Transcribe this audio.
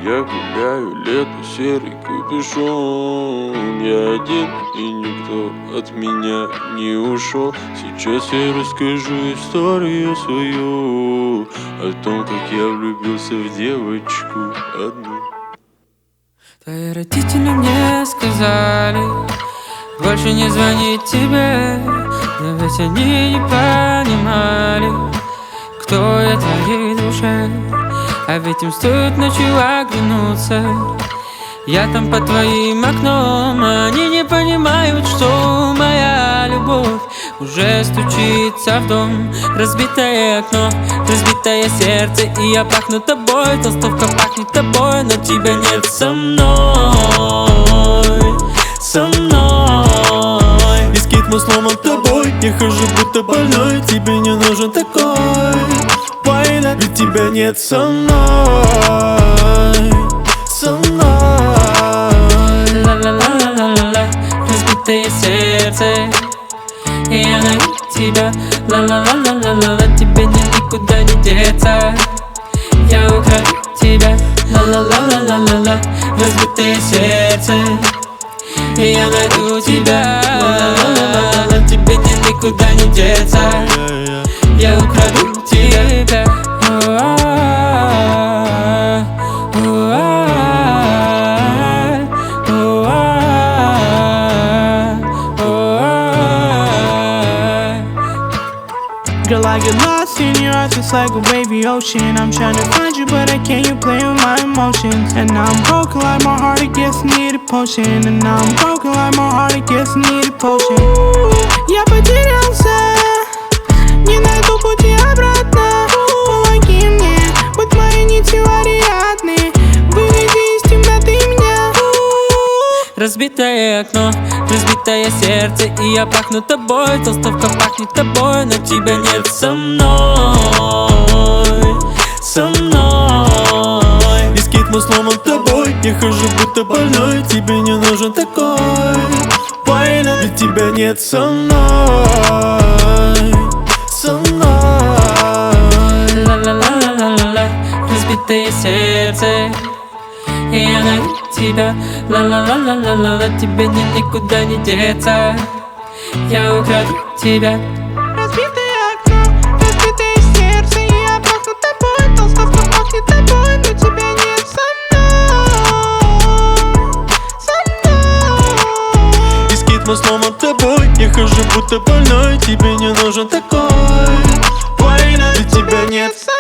Я гуляю, лето, серый капюшон. Я один, и никто от меня не ушел. Сейчас я расскажу историю свою о том, как я влюбился в девочку одну. Твои родители мне сказали больше не звонить тебе, но ведь они не понимали, кто я твоей душе. А ведь им стоит ночью оглянуться, я там под твоим окном. Они не понимают, что моя любовь уже стучится в дом. Разбитое окно, разбитое сердце, и я пахну тобой. Толстовка пахнет тобой, но тебя нет со мной, со мной. Бискит мой сломан тобой, я хожу будто больной. Тебе не нужен такой война, ведь тебя нет со мной, со мной. Ла-ла-ла-ла-ла-ла, разбитое сердце, и я найду тебя. Ла-ла-ла-ла-ла-ла, тебе никуда не деться, я украду тебя. Ла-ла-ла-ла-ла-ла, разбитое сердце, и я найду тебя. Ла-ла-ла-ла-ла, тебе никуда не деться, я украду тебя. Girl, I get lost in your eyes, it's like a wavy ocean. I'm trying to find you, but I can't, you playing with my emotions. And now I'm broken like my heart, it gets needed potion. And now I'm broken like my heart, it gets needed potion. Я потерялся, не найду пути обратно. Помоги мне, будь моей нитью Ариадны. Выведи из темноты меня. Разбитое окно, разбитое сердце, и я пахну тобой. Толстовка пахнет тобой, но тебя нет со мной, со мной. Бискит мой сломан тобой, я хожу будто больной. Тебе не нужен такой война, ведь тебя нет со мной, со мной. Ла-ла-ла-ла-ла-ла, разбитое сердце, и я найду тебя. Ла-ла-ла-ла-ла-ла, тебе никуда не деться, я украду тебя. Разбитое окно, разбитое сердце, и я пахну тобой. Толстовка пахнет тобой, но тебя нет со мной, со мной. Бискит мой сломан тобой, я хожу будто больной. Тебе не нужен такой война, ведь тебя нет со